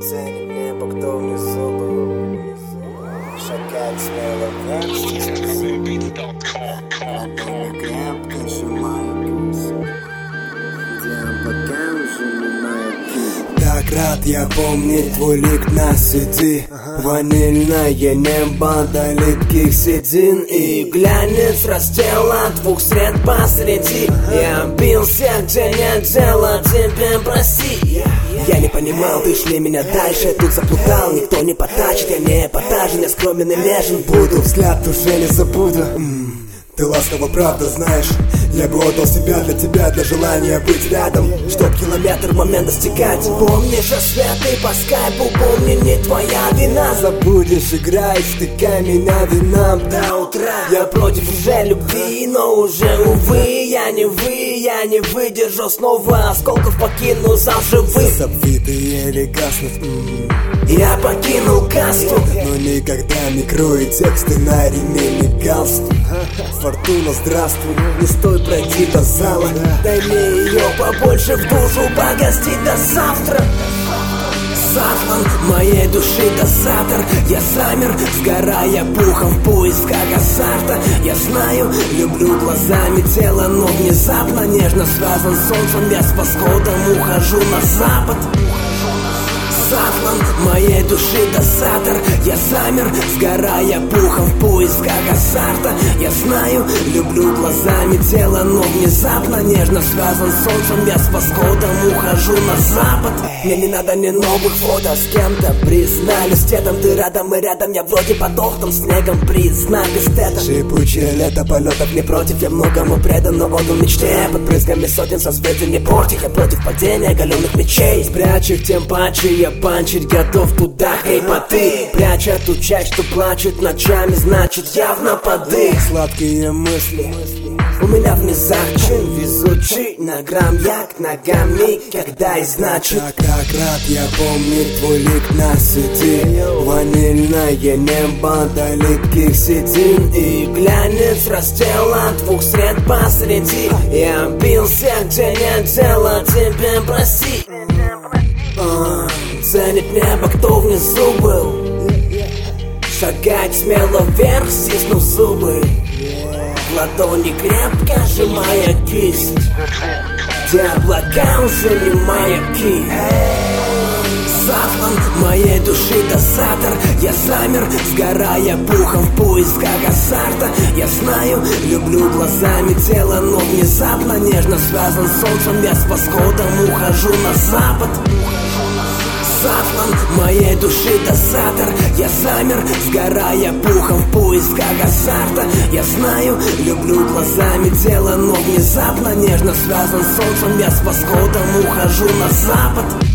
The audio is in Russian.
Ценит небо, кто внизу был. Шагать смело вверх. Ладони крепко сжимаю кисть. Делом пока уже не моя кисть. Так рад я помнить твой лик на CD. Ванильное небо до липких седин. И глянец раздела двух сред посреди. Я бился, где нет дела, тебе прости. Я не понимал, ты шли меня дальше, тут заплутал, никто не потачит, я не эпатажен, я скромен и нежен буду. Взгляд уже не забуду. Ты ласково, правда, знаешь, я бы отдал себя для тебя, для желания быть рядом, чтоб километр момент достигать. Помнишь рассветы по скайпу, помни, не твоя вина. Забудешь, играй, стыкай меня вином до утра. Я против уже любви, но уже, увы, я не выдержу снова. Осколков покину зал живых. Забытые или гаснут. Я покинул касту, но никогда не крою тексты на ремень и галстук. Фортуна, здравствуй, не стой, пройди до зала. Дай мне ее побольше в душу, погости до завтра. Сафман моей души дозатор. Я замер, сгорая пухом в поисках азарта. Я знаю, люблю глазами тело, но внезапно нежно связан с солнцем. Я с восходом ухожу на запад. Сафман моей души дозатор. Я замер, сгорая пухом в поисках азарта. Я знаю, люблю глазами тело, но внезапно нежно связан с солнцем. Я с восходом ухожу на запад. Мне не надо ни новых фото с кем-то. Признались дедом, ты рядом и рядом. Я вроде подох там снегом, признай без тета. Шипучее лето полетов не против. Я многому предан, но отдал мечте. Под брызгами сотен созвездий не портих. Я против падения оголенных мечей. Спрячь их, тем паче я панчить готов туда. Эй, поты, прячь эту часть, что плачет ночами, значит явно подых. Сладкие мысли у меня в низах, чин везучий. На грамм я к ногам никогда и значит. Так рад я помнить твой лик на CD. Ванильное небо до липких седин. И глянец раздела двух сред посреди. Я бился, где нет дела, тебе прости. Ценит небо, кто внизу был. Шагать смело вверх, стиснув зубы. В ладони крепко сжимая кисть. Где облака уже не маяки. Сафман моей души дозатор. Я замер, сгорая пухом в поисках азарта. Я знаю, люблю глазами тело, но внезапно нежно связан с солнцем. Я с восходом ухожу на запад. Сафман моей души дозатор. Я замер, сгорая пухом в поисках азарта. Я знаю, люблю глазами тело, но внезапно нежно связан с солнцем. Я с восходом ухожу на запад.